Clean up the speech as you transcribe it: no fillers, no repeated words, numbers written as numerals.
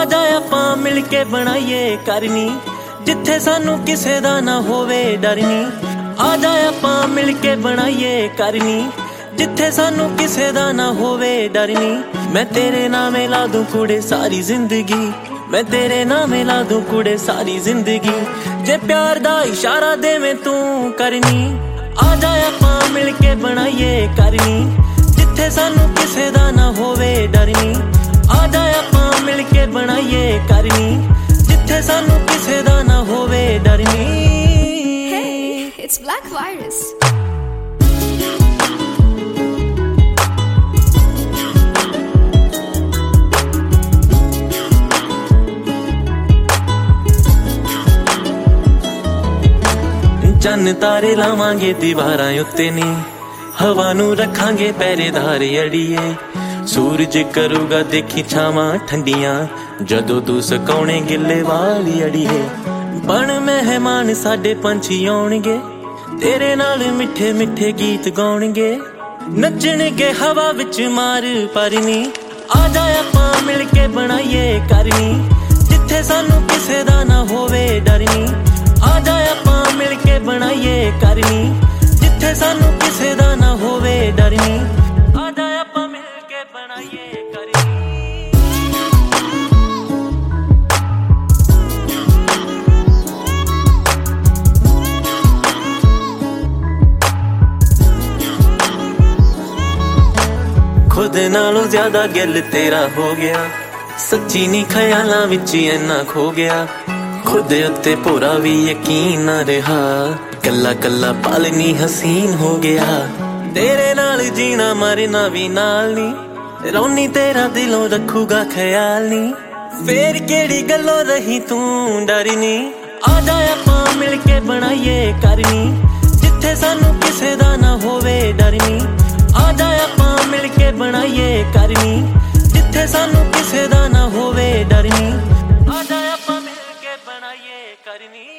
ਜਾ ਆਪਾਂ ਮਿਲ ਕੇ ਬਣਾਈਏ ਕਰਨੀ, ਜਿੱਥੇ ਸਾਨੂੰ ਕਿਸੇ ਦਾ ਨਾ ਹੋਵੇ ਡਰ ਨੀ। ਆ ਜਾ ਆਪਾਂ ਮਿਲ ਕੇ ਬਣਾਈਏ ਕਰਨੀ, ਜਿੱਥੇ ਸਾਨੂੰ ਕਿਸੇ ਦਾ ਨਾ ਹੋਵੇ ਡਰ ਨੀ। ਮੈਂ ਤੇਰੇ ਨਾਮੇ ਲਾ ਦੂੰ ਕੁੜੇ ਸਾਰੀ ਜ਼ਿੰਦਗੀ, ਮੈਂ ਤੇਰੇ ਨਾਮੇ ਲਾ ਦੂੰ ਕੁੜੇ ਸਾਰੀ ਜ਼ਿੰਦਗੀ। ਜੇ ਪਿਆਰ ਦਾ ਇਸ਼ਾਰਾ ਦੇਵੇਂ ਤੂੰ ਕਰਨੀ, ਆ ਜਾ ਆਪਾਂ ਮਿਲ ਕੇ ਬਣਾਈਏ ਕਰਨੀ, ਜਿੱਥੇ ਸਾਨੂੰ ਕਿਸੇ ਦਾ ਨਾ ਹੋਵੇ ਡਰ ਨੀ। ਆ ਜਾ ਆਪਾਂ ਮਿਲ ਕੇ ਬਣਾਈਏ ਕਰਨੀ, ਜਿੱਥੇ ਸਾਨੂੰ ਕਿਸੇ ਦਾ ਨਾ ਹੋਵੇ ਡਰ ਨੀ। Hey, it's Black Virus. ਚੰਨ ਤਾਰੇ ਲਾਵਾਂਗੇ ਦੀਵਾਰਾਂ ਉੱਤੇ ਨੀ, ਹਵਾ ਨੂੰ ਰੱਖਾਂਗੇ ਪਹਿਰੇਦਾਰ ਅੜੀਏ। ਸੂਰਜ ਕਰੂਗਾ ਦੇਖੀ ਛਾਵਾਂ ਠੰਡੀਆਂ, ਜਦੋਂ ਤੂੰ ਸੁਕਾਉਣੇ ਗਿੱਲੇ ਵਾਲੀ ਅੜੀਏ। ਬਣ ਮਹਿਮਾਨ ਸਾਡੇ ਪੰਛੀ ਆਉਣਗੇ, ਤੇਰੇ ਨਾਲ ਮਿੱਠੇ ਮਿੱਠੇ ਗੀਤ ਗਾਉਣਗੇ, ਨੱਚਣਗੇ ਹਵਾ ਵਿੱਚ ਮਾਰ ਪਰਨੀ। ਆ ਜਾ ਆਪਾਂ ਮਿਲ ਕੇ ਬਣਾਈਏ ਕਰਨੀ, ਜਿੱਥੇ ਸਾਨੂੰ ਕਿਸੇ ਦਾ ਨਾ ਹੋਵੇ ਡਰ ਨੀ। ਆ ਜਾ ਆਪਾਂ ਮਿਲ ਕੇ ਬਣਾਈਏ ਕਰਨੀ, ਜਿੱਥੇ ਸਾਨੂੰ ਕਿਸੇ ਦਾ ਨਾ ਹੋਵੇ ਡਰ ਨੀ। ਆ ਜਾ ਆਪਾਂ ਮਿਲ ਕੇ ਬਣਾਈਏ ਕਰਨੀ। ਖੁਦ ਨਾਲੋਂ ਜ਼ਿਆਦਾ ਗਿੱਲ ਤੇਰਾ ਹੋ ਗਿਆ, ਸੱਚੀ ਨੀ ਖਿਆਲਾਂ ਵਿੱਚ ਇੰਨਾ ਖੋ ਗਿਆ। ਖੁਦ ਉੱਤੇ ਪੂਰਾ ਵੀ ਯਕੀਨ ਨਾ ਰਿਹਾ, ਕੱਲਾ ਕੱਲਾ ਪਲ ਨੀ ਹਸੀਨ ਹੋ ਗਿਆ। ਤੇਰੇ ਨਾਲ ਜੀਣਾ ਮਰਨਾ ਵੀ ਨਾਲ ਨੀ, ਰੌਣੀ ਤੇਰਾ ਦਿਲੋਂ ਰੱਖੂਗਾ ਖਿਆਲ ਨੀ। ਫੇਰ ਕਿਹੜੀ ਗੱਲੋਂ ਰਹੀ ਤੂੰ ਡਰੀ ਨੀ। ਆ ਜਾ ਆਪਾਂ ਮਿਲ ਕੇ ਬਣਾਈਏ ਕਰਨੀ, ਜਿੱਥੇ ਸਾਨੂੰ ਕਿਸੇ ਦਾ ਨਾ ਹੋਵੇ ਡਰ ਨੀ। ਆ ਜਾ ਆਪਾਂ ਮਿਲ ਕੇ ਬਣਾਈਏ ਕਰਨੀ, ਜਿੱਥੇ ਸਾਨੂੰ ਕਿਸੇ ਦਾ ਨਾ ਹੋਵੇ ਡਰ ਨੀ। ਆ ਜਾ ਆਪਾਂ ਮਿਲ ਕੇ ਬਣਾਈਏ ਕਰਨੀ।